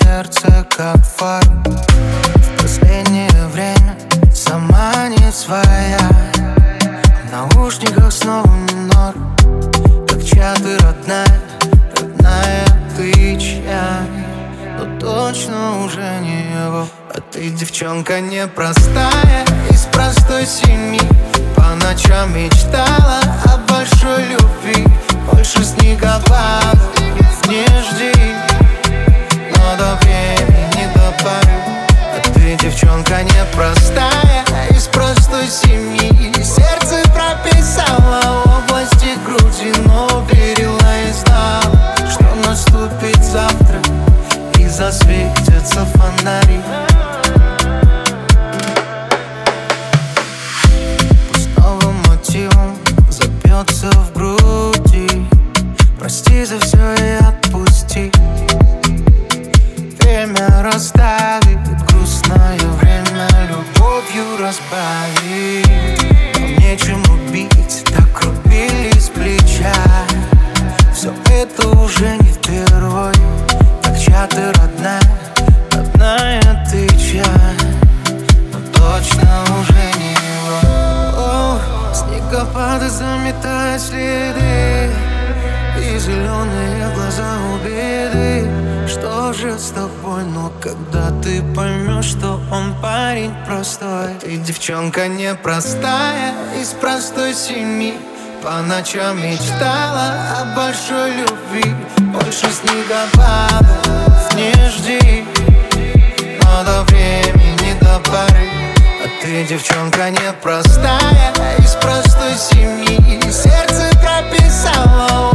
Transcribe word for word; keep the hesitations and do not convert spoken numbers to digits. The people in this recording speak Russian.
сердце как фар. В последнее время сама не своя. В наушниках снова минор. Как чья ты родная, родная ты чья. Но точно уже не его. А ты девчонка непростая, из простой семьи. По ночам мечтала о большой любви. Больше снегопадов не жди, но до времени до поры. А ты девчонка непростая, из простой семьи. Сердце прописала в области груди, но верила и знала, что наступит завтра и засветятся фонари. Пусть новым мотивом забьется в груди. Прости за все и отпусти. Время расставит грустное время, любовью разбавит. Нам нечем убить, так рубили с плеча. Все это уже не впервой. Так чья ты родная, родная ты чья. Но точно уже не его. О, снегопады заметают следы, и зеленые глаза у беды. Что же с тобой, но когда ты поймешь, что он парень простой. Ты девчонка непростая, из простой семьи. По ночам мечтала о большой любви. Больше снегопадов не жди, но до времени до поры. А ты девчонка непростая, из простой семьи. Сердце прописала